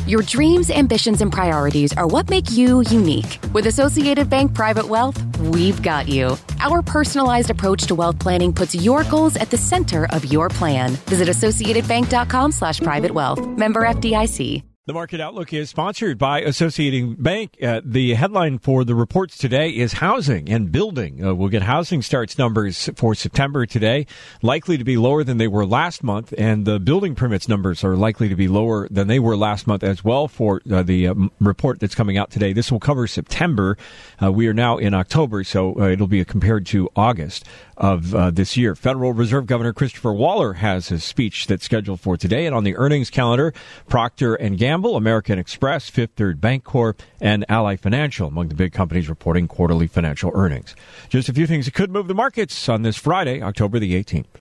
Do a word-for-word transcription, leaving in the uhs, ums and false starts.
Your dreams, ambitions, and priorities are what make you unique. With Associated Bank Private Wealth, we've got you. Our personalized approach to wealth planning puts your goals at the center of your plan. Visit associatedbank.com slash private wealth. Member F D I C. The Market Outlook is sponsored by Associated Bank. Uh, the headline for the reports today is housing and building. Uh, we'll get housing starts numbers for September today, likely to be lower than they were last month, and the building permits numbers are likely to be lower than they were last month as well for uh, the uh, report that's coming out today. This will cover September. Uh, we are now in October, so uh, it'll be compared to August of uh, this year. Federal Reserve Governor Christopher Waller has his speech that's scheduled for today, and on the earnings calendar, Procter and Gamble, American Express, Fifth Third Bancorp, and Ally Financial among the big companies reporting quarterly financial earnings. Just a few things that could move the markets on this Friday, October the eighteenth.